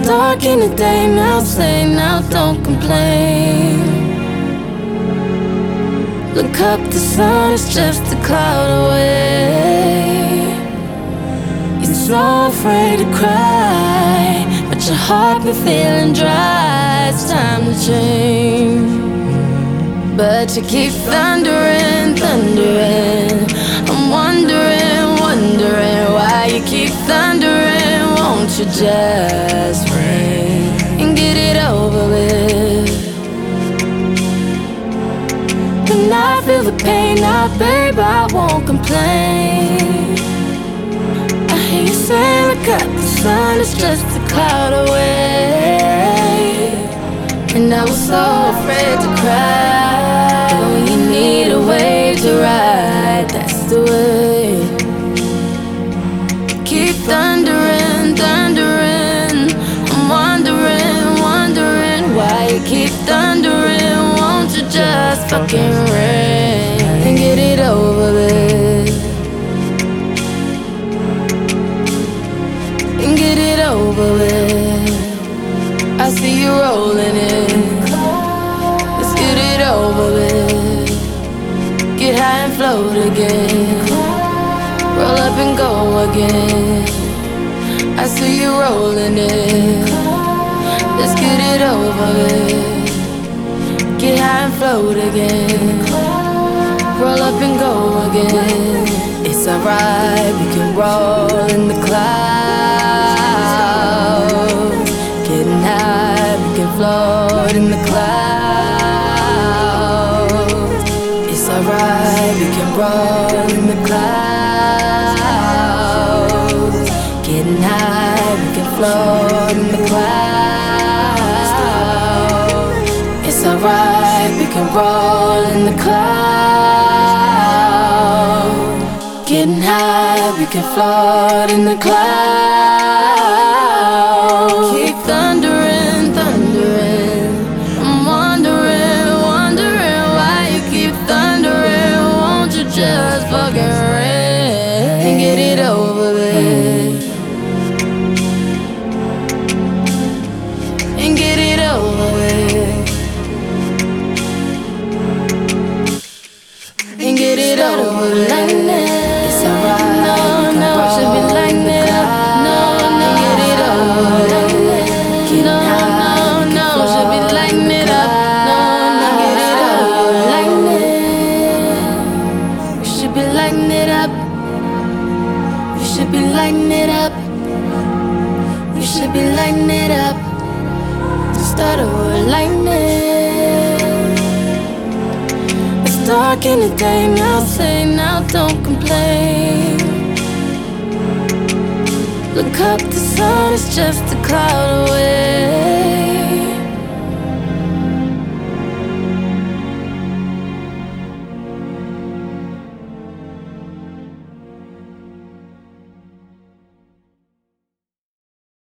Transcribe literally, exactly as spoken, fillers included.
dark in the day, now say, now don't complain. Look up, the sun is just a cloud away. You're so afraid to cry, but your heart been feeling dry. It's time to change, but you keep thundering, thundering. I'm wondering, wondering why you keep thundering. Won't you just ring and get it over with? And I feel the pain now, babe, I won't complain. I hear you say, look up, the sun is just a cloud away. And I was so afraid to cry. Oh, you need a way to ride, that's the way. Keep thundering, thundering. I'm wondering, wondering why you keep thundering. Won't you just fucking ring and get it over with? And get it over with. I see you rolling in. Let's get it over with. Get high and float again. Roll up and go again. I see you rolling in. Let's get it over with. Get high and float again. Roll up and go again. It's alright, we can roll in the clouds. Getting high, we can float in the clouds. It's alright, we can roll in the clouds. Getting high, we can float in the clouds. It's alright, we can roll in the clouds. Getting high, we can float in the clouds. Keep thundering, thundering. I'm wondering, wondering why you keep thundering. Won't you just fucking ring and get it over with? And get it over with. And get it over with. Like that. It's alright. No, no, it should be like that. No, no, get it over with. No, no, no, should be lighting it up. No, no, get it over like that. We should be lighting it up. We should be lighting it up. We should be lighting it up. Start over like that. It's dark in the day, now say, now don't complain. Look up, the sun is just a cloud away.